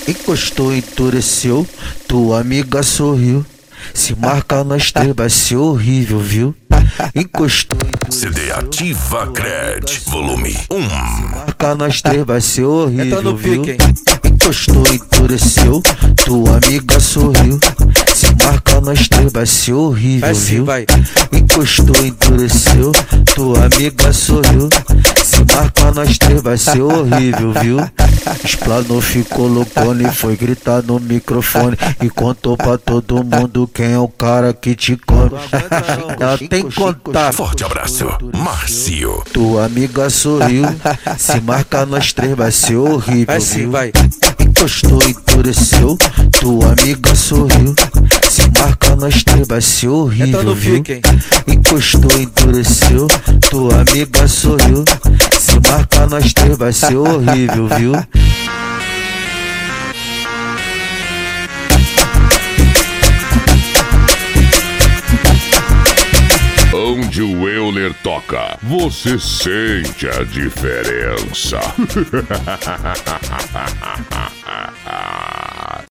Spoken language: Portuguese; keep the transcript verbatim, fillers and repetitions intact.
Encostou, endureceu, tua amiga sorriu. Se marcar nós três vai ser horrível, viu? Encostou, C D Ativa Cred, volume um. Se marcar nós três vai ser horrível, viu? Encostou, endureceu, tua amiga sorriu. Se marcar nós três vai ser horrível, viu? Encostou, endureceu, tua amiga sorriu. Se marcar nós três vai ser horrível, viu? Explanou, ficou loucona e foi gritar no microfone e contou pra todo mundo quem é o cara que te come. Ela tem que contar. Forte abraço, Márcio. Tua amiga sorriu. Se marcar nós três vai ser horrível, viu? Encostou, endureceu, tua amiga sorriu. Se marcar nós três vai ser horrível, viu? Encostou, endureceu, tua amiga sorriu. Se marcar nós três vai ser horrível, viu? Onde o Euler toca, você sente a diferença.